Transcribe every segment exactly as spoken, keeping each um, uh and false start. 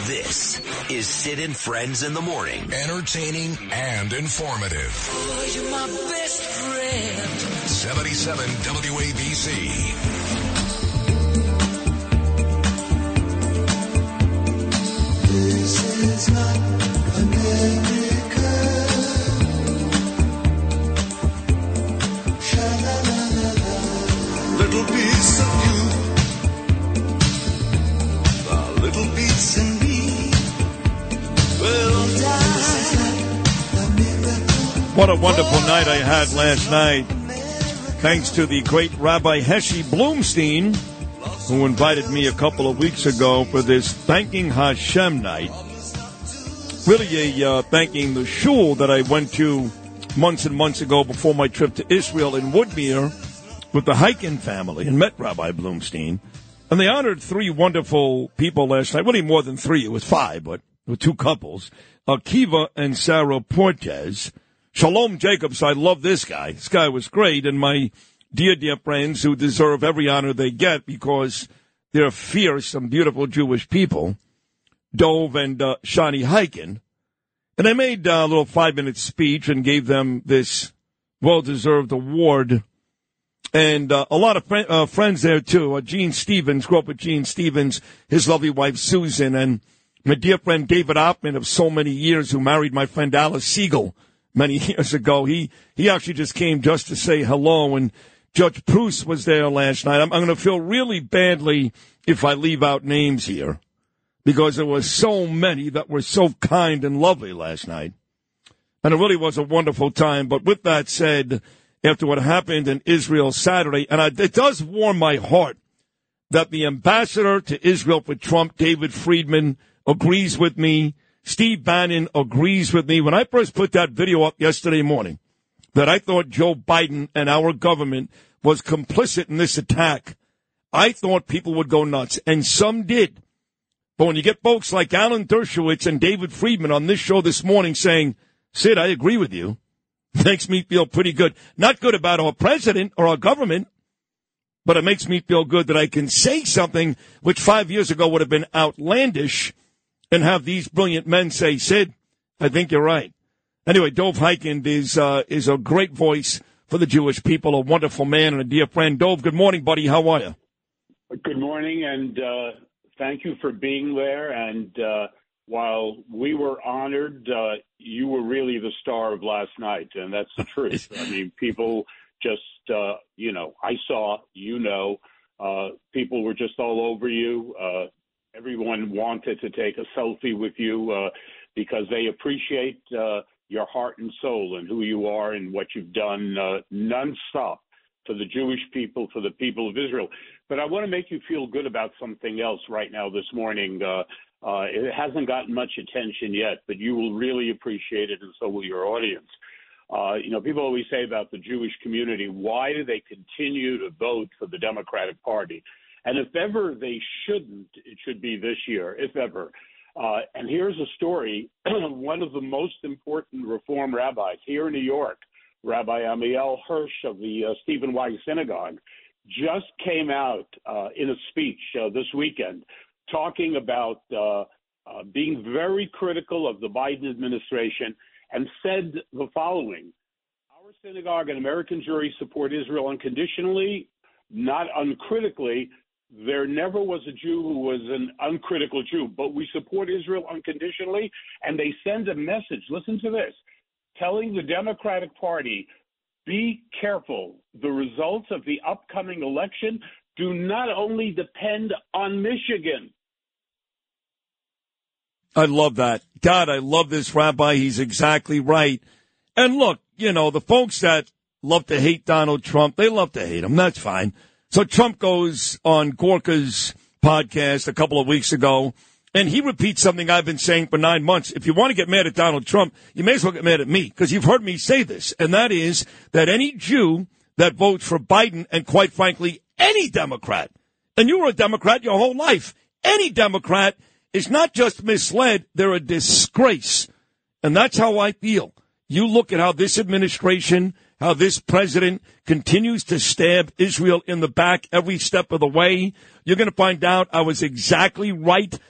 This is Sid and Friends in the Morning. Entertaining and informative. Oh, you're my best friend. seventy-seven W A B C. This is not America. Sha-la-la-la-la. Little piece of you, a little piece in me will die. What a wonderful night I had last night. Thanks to the great Rabbi Heshi Bloomstein, who invited me a couple of weeks ago for this Thanking Hashem night. Really a uh, thanking the shul that I went to months and months ago before my trip to Israel in Woodmere with the Heiken family and met Rabbi Bloomstein. And they honored three wonderful people last night. Really more than three. It was five, but with two couples. Akiva and Sarah Portes. Shalom Jacobs, I love this guy. This guy was great. And my dear, dear friends who deserve every honor they get because they're fierce and beautiful Jewish people, Dov and uh, Shani Heiken. And I made uh, a little five-minute speech and gave them this well-deserved award. And uh, a lot of fr- uh, friends there, too. Uh, Gene Stevens, grew up with Gene Stevens, his lovely wife, Susan, and my dear friend David Oppman of so many years who married my friend Alice Siegel many years ago. He he actually just came just to say hello, and Judge Proust was there last night. I'm, I'm going to feel really badly if I leave out names here because there were so many that were so kind and lovely last night. And it really was a wonderful time. But with that said, after what happened in Israel Saturday, and I, it does warm my heart that the ambassador to Israel for Trump, David Friedman, agrees with me. Steve Bannon agrees with me. When I first put that video up yesterday morning, that I thought Joe Biden and our government was complicit in this attack, I thought people would go nuts, and some did. But when you get folks like Alan Dershowitz and David Friedman on this show this morning saying, Sid, I agree with you, makes me feel pretty good. Not good about our president or our government, but it makes me feel good that I can say something which five years ago would have been outlandish and have these brilliant men say, Sid, I think you're right. Anyway, Dov Heiken is uh, is a great voice for the Jewish people, a wonderful man and a dear friend. Dov, good morning, buddy. How are you? Good morning, and uh, thank you for being there. And uh, while we were honored, uh, you were really the star of last night, and that's the truth. I mean, people just, uh, you know, I saw, you know, uh, people were just all over you. Uh, everyone wanted to take a selfie with you uh, because they appreciate uh, your heart and soul and who you are and what you've done uh, nonstop for the Jewish people, for the people of Israel. But I want to make you feel good about something else right now this morning. Uh, uh, it hasn't gotten much attention yet, but you will really appreciate it, and so will your audience. Uh, you know, people always say about the Jewish community, why do they continue to vote for the Democratic Party? And if ever they shouldn't, it should be this year, if ever. Uh, and here's a story. One of the most important Reform rabbis here in New York, Rabbi Amiel Hirsch of the uh, Stephen Wise Synagogue, just came out uh, in a speech uh, this weekend talking about uh, uh, being very critical of the Biden administration and said the following: our synagogue and American Jewry support Israel unconditionally, not uncritically. There never was a Jew who was an uncritical Jew, but we support Israel unconditionally, and they send a message, listen to this, telling the Democratic Party, be careful. The results of the upcoming election do not only depend on Michigan. I love that. God, I love this rabbi. He's exactly right. And look, you know, the folks that love to hate Donald Trump, they love to hate him. That's fine. So Trump goes on Gorka's podcast a couple of weeks ago, and he repeats something I've been saying for nine months. If you want to get mad at Donald Trump, you may as well get mad at me, because you've heard me say this, and that is that any Jew that votes for Biden, and quite frankly, any Democrat, and you were a Democrat your whole life, any Democrat is not just misled, they're a disgrace. And that's how I feel. You look at how this administration, how this president continues to stab Israel in the back every step of the way. You're going to find out I was exactly right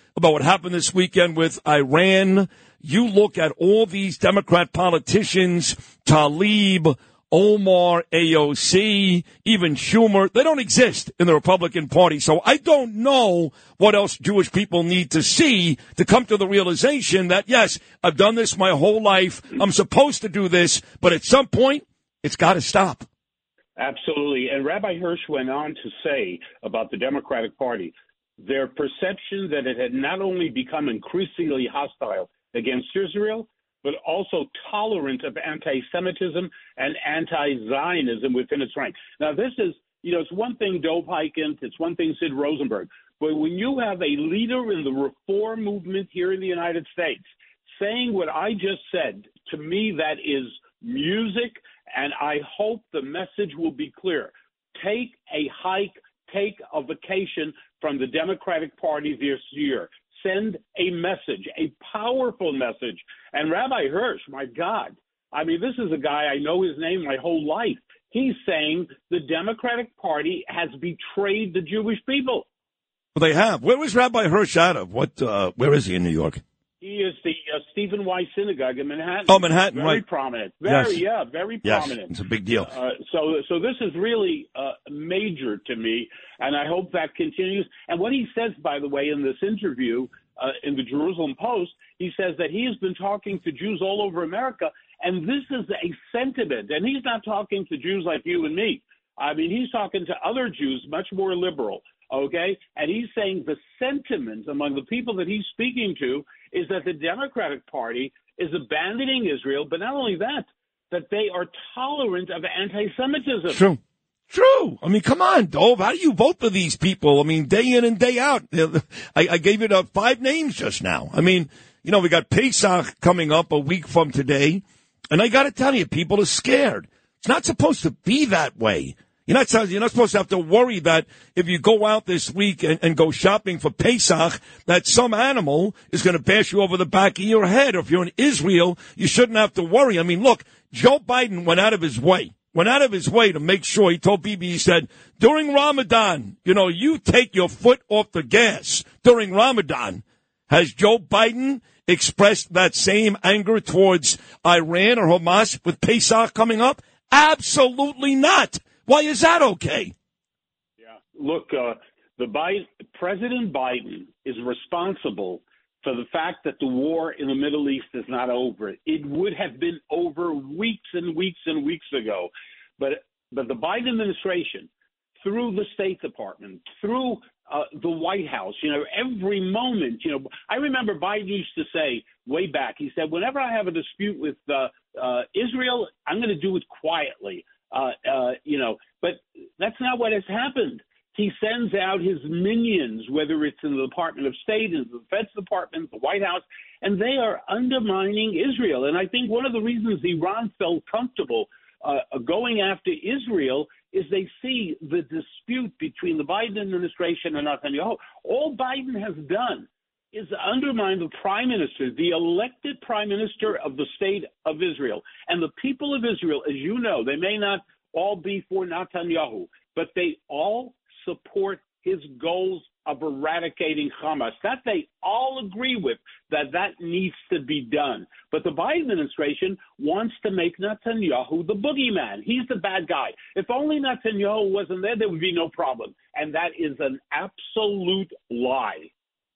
about what happened this weekend with Iran. You look at all these Democrat politicians, Tlaib, Omar, A O C, even Schumer, they don't exist in the Republican Party. So I don't know what else Jewish people need to see to come to the realization that, yes, I've done this my whole life. I'm supposed to do this, but at some point, it's got to stop. Absolutely. And Rabbi Hirsch went on to say about the Democratic Party, their perception that it had not only become increasingly hostile against Israel, but also tolerant of anti-Semitism and anti-Zionism within its ranks. Now, this is, you know, it's one thing Dov Hikind, it's one thing Sid Rosenberg, but when you have a leader in the reform movement here in the United States saying what I just said, to me that is music, and I hope the message will be clear. Take a hike, take a vacation from the Democratic Party this year. Send a message, a powerful message. And Rabbi Hirsch, my God, I mean, this is a guy, I know his name my whole life. He's saying the Democratic Party has betrayed the Jewish people. Well, they have. Where was Rabbi Hirsch out of? What? Uh, where is he in New York? He is the uh, Stephen Weiss Synagogue in Manhattan. Oh, Manhattan, very right. Very prominent. Very, yes. yeah, very yes. prominent. It's a big deal. Uh, so so this is really uh, major to me, and I hope that continues. And what he says, by the way, in this interview uh, in the Jerusalem Post, he says that he has been talking to Jews all over America, and this is a sentiment. And he's not talking to Jews like you and me. I mean, he's talking to other Jews, much more liberal. Okay, and he's saying the sentiment among the people that he's speaking to is that the Democratic Party is abandoning Israel, but not only that, that they are tolerant of anti-Semitism. True. True. I mean, come on, Dov. How do you vote for these people? I mean, day in and day out. I, I gave it uh, five names just now. I mean, you know, we got Pesach coming up a week from today, and I got to tell you, people are scared. It's not supposed to be that way. You're not, you're not supposed to have to worry that if you go out this week and, and go shopping for Pesach, that some animal is going to bash you over the back of your head. Or if you're in Israel, you shouldn't have to worry. I mean, look, Joe Biden went out of his way, went out of his way to make sure, he told Bibi, he said, during Ramadan, you know, you take your foot off the gas during Ramadan. Has Joe Biden expressed that same anger towards Iran or Hamas with Pesach coming up? Absolutely not. Why is that okay? Yeah. Look, uh, the Biden, President Biden is responsible for the fact that the war in the Middle East is not over. It would have been over weeks and weeks and weeks ago. But but the Biden administration, through the State Department, through uh, the White House, you know, every moment, you know, I remember Biden used to say way back, he said, whenever I have a dispute with uh, uh, Israel, I'm going to do it quietly. Uh, uh, you know, but that's not what has happened. He sends out his minions, whether it's in the Department of State, in the Defense Department, the White House, and they are undermining Israel. And I think one of the reasons Iran felt comfortable uh, going after Israel is they see the dispute between the Biden administration and Netanyahu. All Biden has done is undermine the prime minister, the elected prime minister of the state of Israel. And the people of Israel, as you know, they may not all be for Netanyahu, but they all support his goals of eradicating Hamas. That they all agree with, that that needs to be done. But the Biden administration wants to make Netanyahu the boogeyman. He's the bad guy. If only Netanyahu wasn't there, there would be no problem. And that is an absolute lie.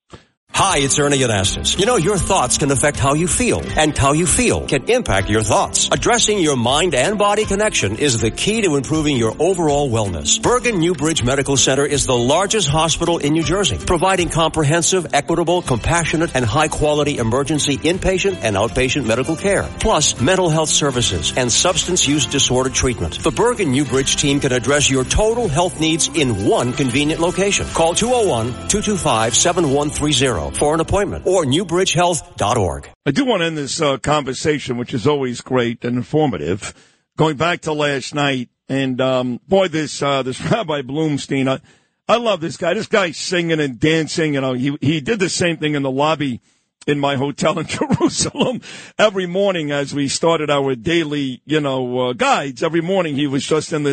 Hi, it's Ernie Anastas. You know, your thoughts can affect how you feel, and how you feel can impact your thoughts. Addressing your mind and body connection is the key to improving your overall wellness. Bergen Newbridge Medical Center is the largest hospital in New Jersey, providing comprehensive, equitable, compassionate, and high-quality emergency inpatient and outpatient medical care, plus mental health services and substance use disorder treatment. The Bergen Newbridge team can address your total health needs in one convenient location. Call two oh one, two two five, seven one three zero for an appointment, or newbridge health dot org. I do want to end this uh, conversation, which is always great and informative, going back to last night. And, um, boy, this uh, this Rabbi Bloomstein, I, I love this guy. This guy's singing and dancing. You know, he, he did the same thing in the lobby in my hotel in Jerusalem every morning as we started our daily, you know, uh, guides. Every morning he was just in this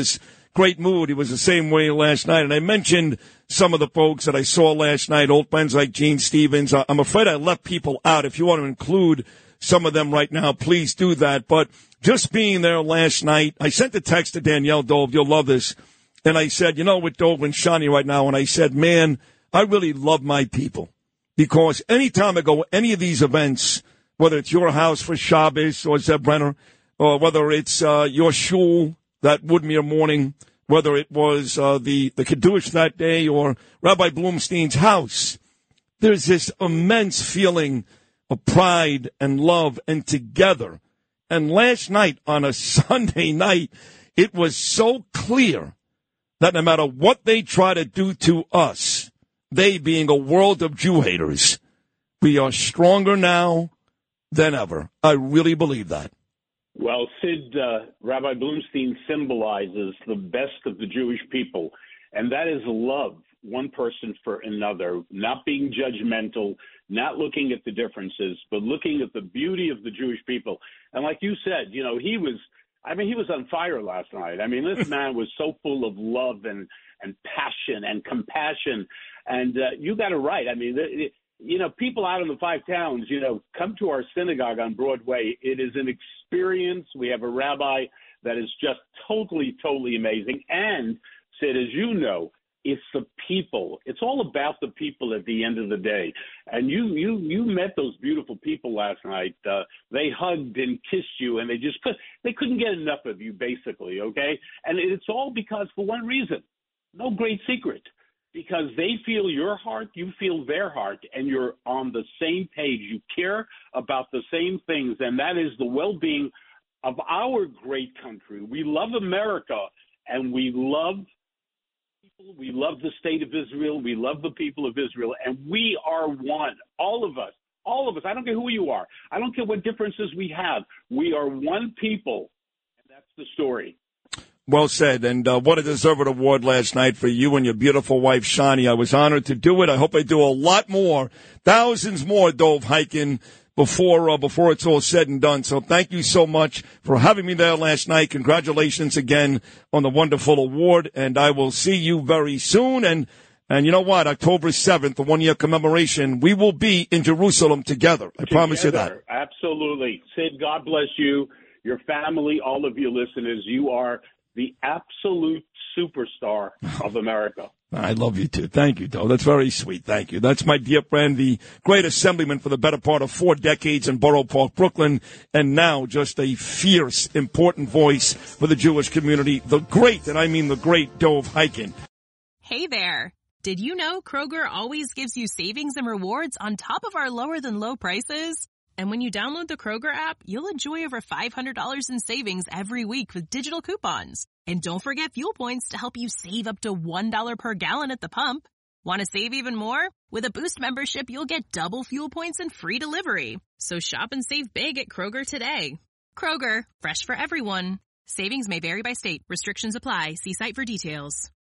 great mood. He was the same way last night. And I mentioned some of the folks that I saw last night, old friends like Gene Stevens. I'm afraid I left people out. If you want to include some of them right now, please do that. But just being there last night, I sent a text to Danielle Dove. You'll love this. And I said, you know, with Dove and Shani right now, and I said, man, I really love my people. Because anytime I go any of these events, whether it's your house for Shabbos or Zeb Brenner, or whether it's uh, your shul, that Woodmere morning, whether it was uh, the, the Kiddush that day or Rabbi Bloomstein's house, there's this immense feeling of pride and love and together. And last night, on a Sunday night, it was so clear that no matter what they try to do to us, they being a world of Jew haters, we are stronger now than ever. I really believe that. Well, Sid, uh, Rabbi Bloomstein symbolizes the best of the Jewish people, and that is love, one person for another, not being judgmental, not looking at the differences, but looking at the beauty of the Jewish people. And like you said, you know, he was, I mean, he was on fire last night. I mean, this man was so full of love and, and passion and compassion. And uh, you got it right. I mean, it, you know, people out in the five towns, you know, come to our synagogue on Broadway. It is an experience. We have a rabbi that is just totally, totally amazing. And, Sid, as you know, it's the people. It's all about the people at the end of the day. And you you, you met those beautiful people last night. Uh, they hugged and kissed you, and they just could, they couldn't get enough of you, basically, okay? And it's all because, for one reason, no great secret. Because they feel your heart, you feel their heart, and you're on the same page. You care about the same things, and that is the well-being of our great country. We love America, and we love people. We love the state of Israel. We love the people of Israel, and we are one. All of us, all of us. I don't care who you are. I don't care what differences we have. We are one people, and that's the story. Well said, and uh, what a deserved award last night for you and your beautiful wife, Shani. I was honored to do it. I hope I do a lot more, thousands more, Dove Hiking, before uh, before it's all said and done. So thank you so much for having me there last night. Congratulations again on the wonderful award, and I will see you very soon. And, and you know what? October seventh, the one-year commemoration, we will be in Jerusalem together. I together. promise you that. Absolutely. Sid, God bless you, your family, all of you listeners. You are the absolute superstar of America. I love you, too. Thank you, Doe. That's very sweet. Thank you. That's my dear friend, the great assemblyman for the better part of four decades in Borough Park, Brooklyn, and now just a fierce, important voice for the Jewish community. The great, and I mean the great, Dove Hiking. Hey there. Did you know Kroger always gives you savings and rewards on top of our lower-than-low prices? And when you download the Kroger app, you'll enjoy over five hundred dollars in savings every week with digital coupons. And don't forget fuel points to help you save up to one dollar per gallon at the pump. Want to save even more? With a Boost membership, you'll get double fuel points and free delivery. So shop and save big at Kroger today. Kroger, fresh for everyone. Savings may vary by state. Restrictions apply. See site for details.